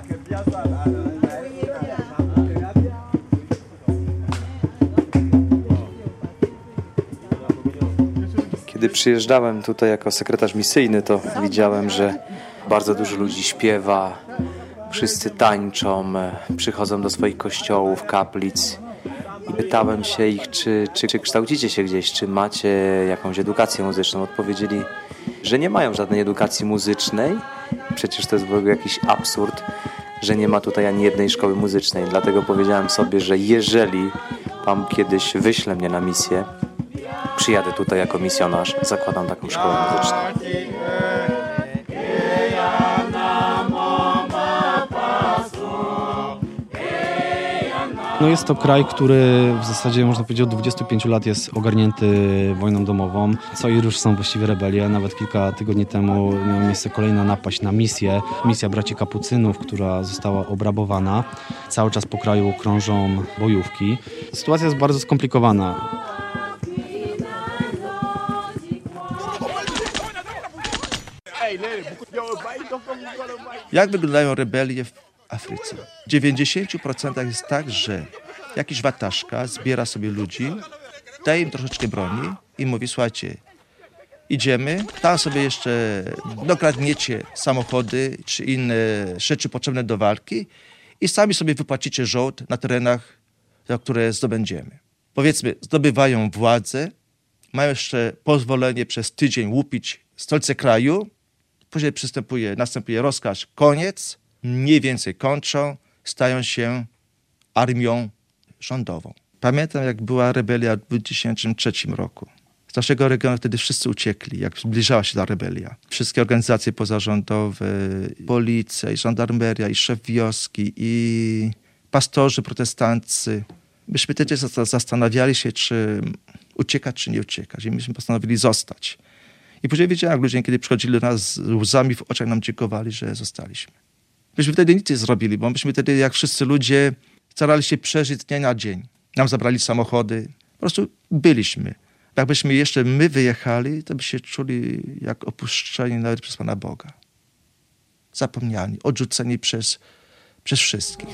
Kiedy przyjeżdżałem tutaj jako sekretarz misyjny, to widziałem, że bardzo dużo ludzi śpiewa, wszyscy tańczą, przychodzą do swoich kościołów, kaplic. I pytałem się ich, czy kształcicie się gdzieś, czy macie jakąś edukację muzyczną. Odpowiedzieli, że nie mają żadnej edukacji muzycznej. Przecież to jest w ogóle jakiś absurd, że nie ma tutaj ani jednej szkoły muzycznej. Dlatego powiedziałem sobie, że jeżeli Pan kiedyś wyśle mnie na misję, przyjadę tutaj jako misjonarz, zakładam taką szkołę muzyczną. No jest to kraj, który w zasadzie można powiedzieć od 25 lat jest ogarnięty wojną domową. Co i rusz są właściwie rebelie. Nawet kilka tygodni temu miała miejsce kolejna napaść na misję. Misja braci kapucynów, która została obrabowana. Cały czas po kraju krążą bojówki. Sytuacja jest bardzo skomplikowana. Jak wyglądają rebelie w Afryce? W 90% jest tak, że jakiś wataszka zbiera sobie ludzi, daje im troszeczkę broni i mówi, słuchajcie, idziemy, tam sobie jeszcze dokradniecie samochody czy inne rzeczy potrzebne do walki i sami sobie wypłacicie żołd na terenach, które zdobędziemy. Powiedzmy, zdobywają władzę, mają jeszcze pozwolenie przez tydzień łupić stolice kraju, później następuje rozkaz, koniec, mniej więcej kończą, stają się armią rządową. Pamiętam, jak była rebelia w 2003 roku. Z naszego regionu wtedy wszyscy uciekli, jak zbliżała się ta rebelia. Wszystkie organizacje pozarządowe, policja i żandarmeria, i szef wioski, i pastorzy protestanccy. Myśmy wtedy zastanawiali się, czy uciekać, czy nie uciekać. I myśmy postanowili zostać. I później wiedziałem, jak ludzie, kiedy przychodzili do nas z łzami w oczach, nam dziękowali, że zostaliśmy. Myśmy wtedy nic nie zrobili, bo myśmy wtedy, jak wszyscy ludzie, starali się przeżyć dnia na dzień. Nam zabrali samochody. Po prostu byliśmy. Jakbyśmy jeszcze my wyjechali, to by się czuli jak opuszczeni nawet przez Pana Boga. Zapomniani, odrzuceni przez wszystkich.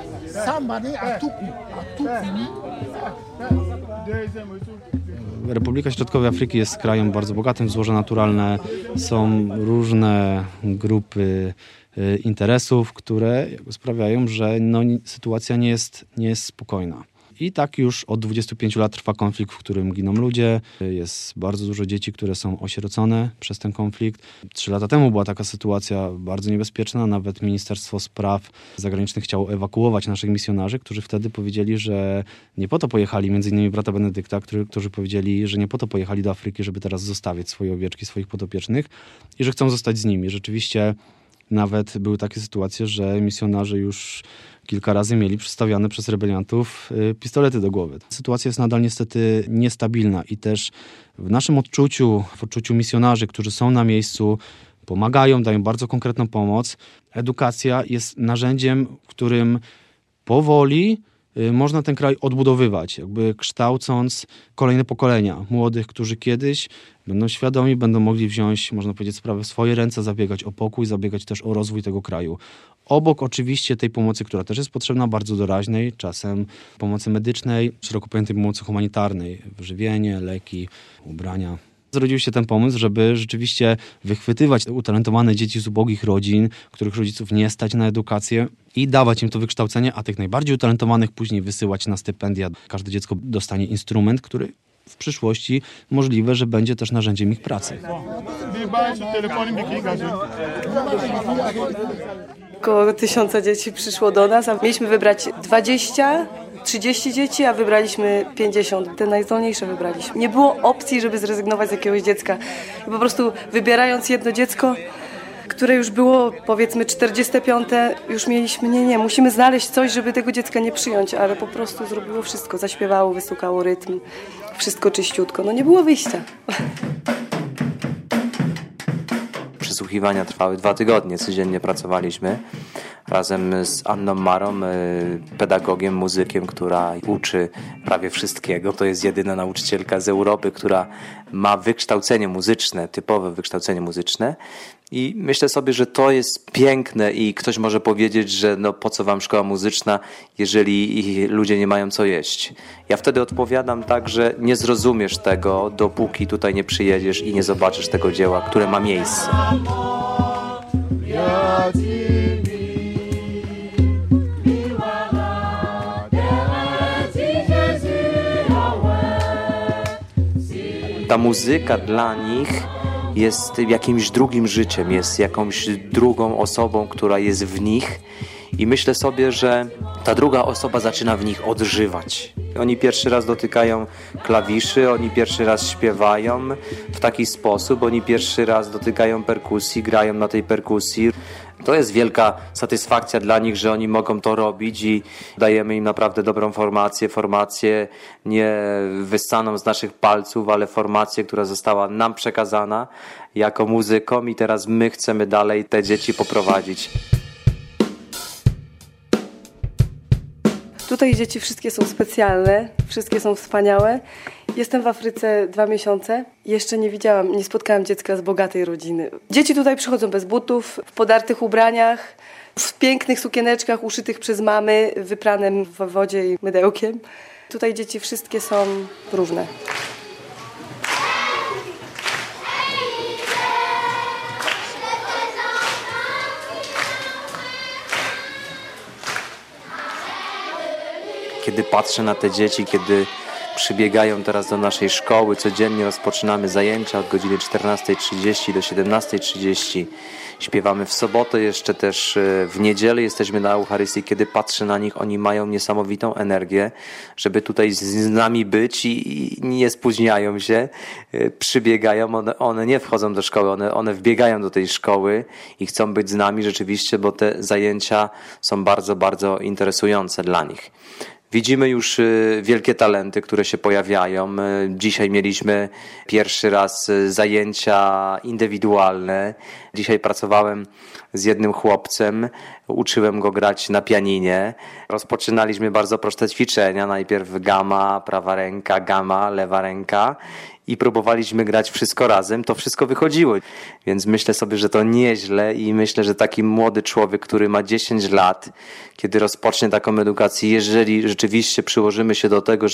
Republika Środkowej Afryki jest krajem bardzo bogatym w złoże naturalne. Są różne grupy interesów, które sprawiają, że sytuacja nie jest spokojna. I tak już od 25 lat trwa konflikt, w którym giną ludzie. Jest bardzo dużo dzieci, które są osierocone przez ten konflikt. 3 lata temu była taka sytuacja bardzo niebezpieczna. Nawet Ministerstwo Spraw Zagranicznych chciało ewakuować naszych misjonarzy, którzy wtedy powiedzieli, że nie po to pojechali, między innymi brata Benedykta, którzy powiedzieli, że nie po to pojechali do Afryki, żeby teraz zostawiać swoje owieczki, swoich podopiecznych i że chcą zostać z nimi. Rzeczywiście nawet były takie sytuacje, że misjonarze już kilka razy mieli przystawiane przez rebeliantów pistolety do głowy. Sytuacja jest nadal niestety niestabilna i też w naszym odczuciu, w odczuciu misjonarzy, którzy są na miejscu, pomagają, dają bardzo konkretną pomoc. Edukacja jest narzędziem, którym powoli można ten kraj odbudowywać, jakby kształcąc kolejne pokolenia młodych, którzy kiedyś będą świadomi, będą mogli wziąć, można powiedzieć, sprawę w swoje ręce, zabiegać o pokój, zabiegać też o rozwój tego kraju. Obok oczywiście tej pomocy, która też jest potrzebna, bardzo doraźnej, czasem pomocy medycznej, szeroko pojętej pomocy humanitarnej, wyżywienie, leki, ubrania. Zrodził się ten pomysł, żeby rzeczywiście wychwytywać utalentowane dzieci z ubogich rodzin, których rodziców nie stać na edukację i dawać im to wykształcenie, a tych najbardziej utalentowanych później wysyłać na stypendia. Każde dziecko dostanie instrument, który w przyszłości możliwe, że będzie też narzędziem ich pracy. Około 1000 dzieci przyszło do nas, a mieliśmy wybrać 20-30 dzieci, a wybraliśmy 50. Te najzdolniejsze wybraliśmy. Nie było opcji, żeby zrezygnować z jakiegoś dziecka. I po prostu wybierając jedno dziecko, które już było powiedzmy 45, już mieliśmy, nie, musimy znaleźć coś, żeby tego dziecka nie przyjąć, ale po prostu zrobiło wszystko, zaśpiewało, wystukało rytm, wszystko czyściutko, no nie było wyjścia. Przesłuchiwania trwały 2 tygodnie, codziennie pracowaliśmy, razem z Anną Marą, pedagogiem, muzykiem, która uczy prawie wszystkiego. To jest jedyna nauczycielka z Europy, która ma wykształcenie muzyczne, typowe wykształcenie muzyczne. I myślę sobie, że to jest piękne i ktoś może powiedzieć, że no po co wam szkoła muzyczna, jeżeli ludzie nie mają co jeść. Ja wtedy odpowiadam tak, że nie zrozumiesz tego, dopóki tutaj nie przyjedziesz i nie zobaczysz tego dzieła, które ma miejsce. Ta muzyka dla nich jest jakimś drugim życiem, jest jakąś drugą osobą, która jest w nich i myślę sobie, że ta druga osoba zaczyna w nich odżywać. Oni pierwszy raz dotykają klawiszy, oni pierwszy raz śpiewają w taki sposób, oni pierwszy raz dotykają perkusji, grają na tej perkusji. To jest wielka satysfakcja dla nich, że oni mogą to robić i dajemy im naprawdę dobrą formację nie wyssaną z naszych palców, ale formację, która została nam przekazana jako muzykom i teraz my chcemy dalej te dzieci poprowadzić. Tutaj dzieci wszystkie są specjalne, wszystkie są wspaniałe. Jestem w Afryce 2 miesiące. Jeszcze nie spotkałam dziecka z bogatej rodziny. Dzieci tutaj przychodzą bez butów, w podartych ubraniach, w pięknych sukieneczkach uszytych przez mamy, wypranym w wodzie i mydełkiem. Tutaj dzieci wszystkie są różne. Kiedy patrzę na te dzieci, kiedy przybiegają teraz do naszej szkoły, codziennie rozpoczynamy zajęcia od godziny 14:30 do 17:30. Śpiewamy w sobotę, jeszcze też w niedzielę jesteśmy na Eucharystii. Kiedy patrzę na nich, oni mają niesamowitą energię, żeby tutaj z nami być i nie spóźniają się, przybiegają. One nie wchodzą do szkoły, one wbiegają do tej szkoły i chcą być z nami rzeczywiście, bo te zajęcia są bardzo, bardzo interesujące dla nich. Widzimy już wielkie talenty, które się pojawiają. Dzisiaj mieliśmy pierwszy raz zajęcia indywidualne. Dzisiaj pracowałem z jednym chłopcem, uczyłem go grać na pianinie. Rozpoczynaliśmy bardzo proste ćwiczenia. Najpierw gama, prawa ręka, gama, lewa ręka. I próbowaliśmy grać wszystko razem, to wszystko wychodziło. Więc myślę sobie, że to nieźle i myślę, że taki młody człowiek, który ma 10 lat, kiedy rozpocznie taką edukację, jeżeli rzeczywiście przyłożymy się do tego,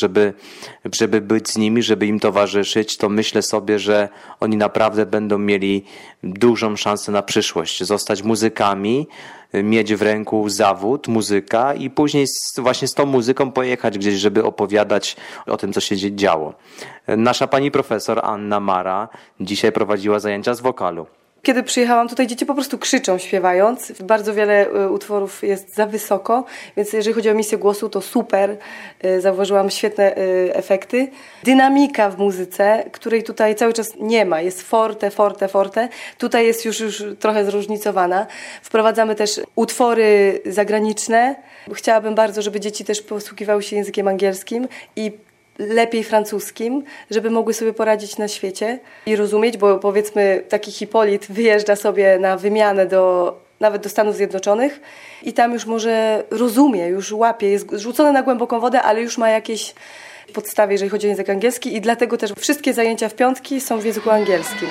żeby być z nimi, żeby im towarzyszyć, to myślę sobie, że oni naprawdę będą mieli dużą szansę na przyszłość. Zostać muzykami, mieć w ręku zawód, muzyka i później właśnie z tą muzyką pojechać gdzieś, żeby opowiadać o tym, co się działo. Nasza pani profesor Anna Mara dzisiaj prowadziła zajęcia z wokalu. Kiedy przyjechałam tutaj, dzieci po prostu krzyczą śpiewając. Bardzo wiele utworów jest za wysoko, więc jeżeli chodzi o emisję głosu, to super. Zauważyłam świetne efekty. Dynamika w muzyce, której tutaj cały czas nie ma. Jest forte, forte, forte. Tutaj jest już trochę zróżnicowana. Wprowadzamy też utwory zagraniczne. Chciałabym bardzo, żeby dzieci też posługiwały się językiem angielskim i lepiej francuskim, żeby mogły sobie poradzić na świecie i rozumieć, bo powiedzmy taki Hipolit wyjeżdża sobie na wymianę nawet do Stanów Zjednoczonych i tam już może rozumie, już łapie, jest rzucony na głęboką wodę, ale już ma jakieś podstawy, jeżeli chodzi o język angielski i dlatego też wszystkie zajęcia w piątki są w języku angielskim.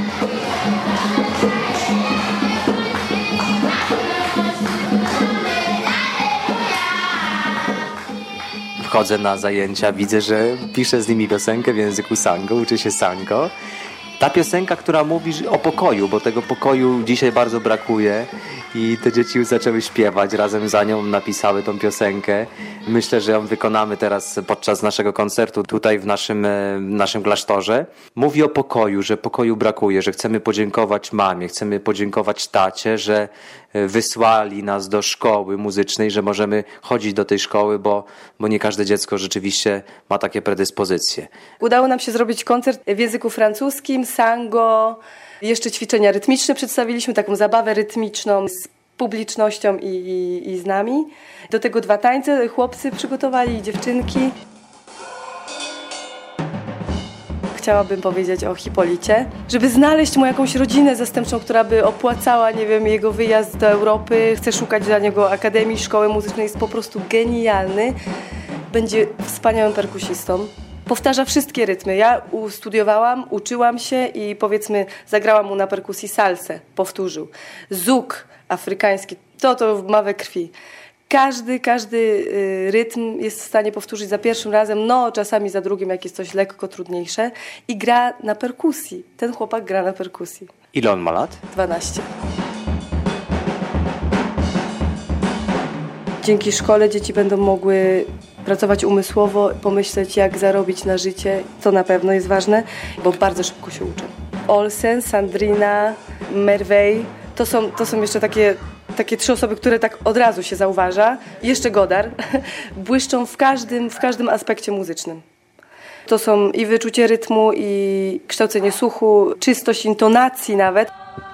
Wchodzę na zajęcia, widzę, że piszę z nimi piosenkę w języku sango, uczy się sango. Ta piosenka, która mówi o pokoju, bo tego pokoju dzisiaj bardzo brakuje i te dzieci już zaczęły śpiewać, razem za nią napisały tą piosenkę. Myślę, że ją wykonamy teraz podczas naszego koncertu tutaj w naszym klasztorze. Mówi o pokoju, że pokoju brakuje, że chcemy podziękować mamie, chcemy podziękować tacie, że wysłali nas do szkoły muzycznej, że możemy chodzić do tej szkoły, bo nie każde dziecko rzeczywiście ma takie predyspozycje. Udało nam się zrobić koncert w języku francuskim, sango, jeszcze ćwiczenia rytmiczne przedstawiliśmy, taką zabawę rytmiczną z publicznością i z nami. Do tego 2 tańce chłopcy przygotowali i dziewczynki. chciałabym powiedzieć o Hipolicie. Żeby znaleźć mu jakąś rodzinę zastępczą, która by opłacała, nie wiem, jego wyjazd do Europy. Chcę szukać dla niego akademii, szkoły muzycznej. Jest po prostu genialny. Będzie wspaniałym perkusistą. Powtarza wszystkie rytmy. Ja studiowałam, uczyłam się i powiedzmy zagrałam mu na perkusji salsę. Powtórzył. Zouk afrykański, to ma we krwi. Każdy rytm jest w stanie powtórzyć za pierwszym razem, no czasami za drugim, jak jest coś lekko trudniejsze. I gra na perkusji. Ten chłopak gra na perkusji. Ile on ma lat? 12. Dzięki szkole dzieci będą mogły pracować umysłowo, pomyśleć jak zarobić na życie. To na pewno jest ważne, bo bardzo szybko się uczą. Olsen, Sandrina, Merveille, to są jeszcze takie 3 osoby, które tak od razu się zauważa. Jeszcze Godard. Błyszczą w każdym aspekcie muzycznym. To są i wyczucie rytmu, i kształcenie słuchu, czystość intonacji nawet.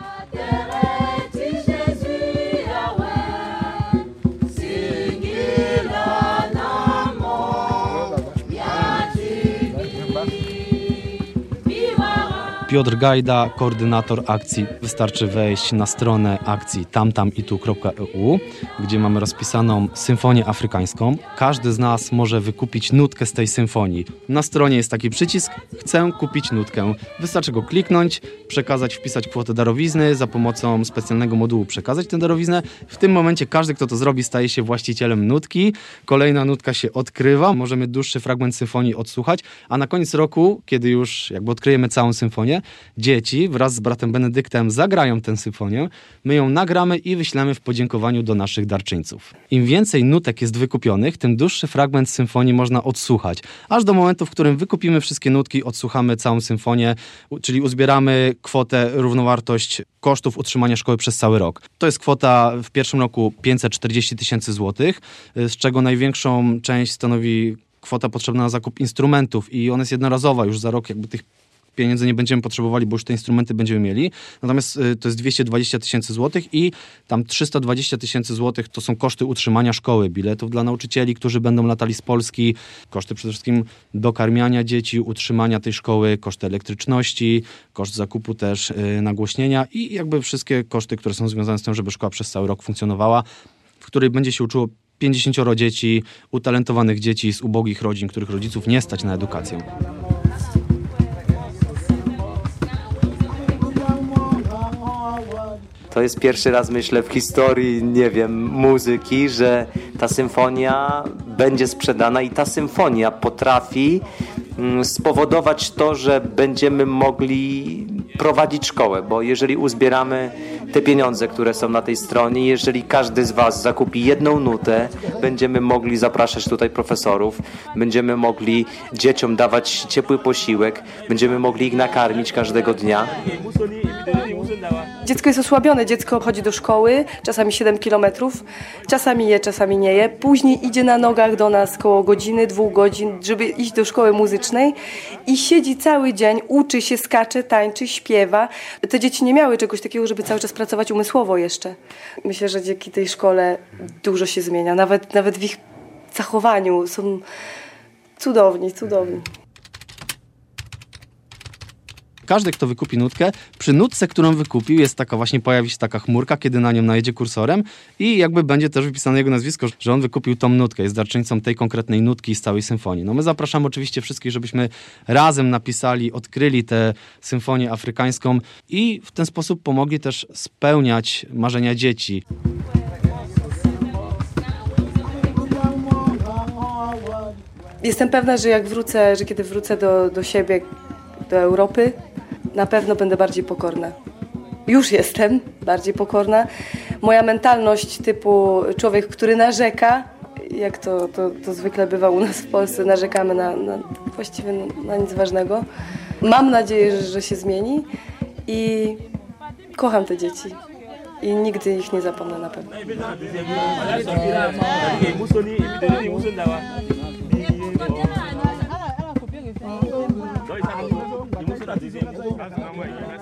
Piotr Gajda, koordynator akcji. Wystarczy wejść na stronę akcji tamtamitu.eu, gdzie mamy rozpisaną symfonię afrykańską. Każdy z nas może wykupić nutkę z tej symfonii. Na stronie jest taki przycisk „Chcę kupić nutkę”. Wystarczy go kliknąć, wpisać kwotę darowizny, za pomocą specjalnego modułu przekazać tę darowiznę. W tym momencie każdy, kto to zrobi, staje się właścicielem nutki. Kolejna nutka się odkrywa, możemy dłuższy fragment symfonii odsłuchać, a na koniec roku, kiedy już odkryjemy całą symfonię, dzieci wraz z bratem Benedyktem zagrają tę symfonię, my ją nagramy i wyślemy w podziękowaniu do naszych darczyńców. Im więcej nutek jest wykupionych, tym dłuższy fragment symfonii można odsłuchać, aż do momentu, w którym wykupimy wszystkie nutki, odsłuchamy całą symfonię, czyli uzbieramy kwotę, równowartość kosztów utrzymania szkoły przez cały rok. To jest kwota w pierwszym roku 540 000 złotych, z czego największą część stanowi kwota potrzebna na zakup instrumentów i ona jest jednorazowa, już za rok tych pieniędzy nie będziemy potrzebowali, bo już te instrumenty będziemy mieli. Natomiast to jest 220 000 złotych i tam 320 000 złotych to są koszty utrzymania szkoły, biletów dla nauczycieli, którzy będą latali z Polski, koszty przede wszystkim dokarmiania dzieci, utrzymania tej szkoły, koszty elektryczności, koszt zakupu też nagłośnienia i wszystkie koszty, które są związane z tym, żeby szkoła przez cały rok funkcjonowała, w której będzie się uczyło 50 dzieci, utalentowanych dzieci z ubogich rodzin, których rodziców nie stać na edukację. To jest pierwszy raz, myślę, w historii, muzyki, że ta symfonia będzie sprzedana i ta symfonia potrafi spowodować to, że będziemy mogli prowadzić szkołę, bo jeżeli uzbieramy te pieniądze, które są na tej stronie, jeżeli każdy z Was zakupi jedną nutę, będziemy mogli zapraszać tutaj profesorów, będziemy mogli dzieciom dawać ciepły posiłek, będziemy mogli ich nakarmić każdego dnia. Dziecko jest osłabione, dziecko chodzi do szkoły, czasami 7 kilometrów, czasami je, czasami nie je. Później idzie na nogach do nas koło godziny, 2 godzin, żeby iść do szkoły muzycznej i siedzi cały dzień, uczy się, skacze, tańczy, śpiewa. Te dzieci nie miały czegoś takiego, żeby cały czas pracować umysłowo jeszcze. Myślę, że dzięki tej szkole dużo się zmienia, nawet w ich zachowaniu są cudowni. Każdy, kto wykupi nutkę, przy nutce, którą wykupił, pojawi się taka chmurka, kiedy na nią najedzie kursorem i będzie też wypisane jego nazwisko, że on wykupił tą nutkę, jest darczyńcą tej konkretnej nutki z całej symfonii. My zapraszamy oczywiście wszystkich, żebyśmy razem napisali, odkryli tę symfonię afrykańską i w ten sposób pomogli też spełniać marzenia dzieci. Jestem pewna, że kiedy wrócę do siebie, do Europy, na pewno będę bardziej pokorna. Już jestem bardziej pokorna. Moja mentalność typu człowiek, który narzeka, jak to zwykle bywa u nas w Polsce, narzekamy właściwie na nic ważnego. Mam nadzieję, że się zmieni i kocham te dzieci. I nigdy ich nie zapomnę na pewno. Dizem,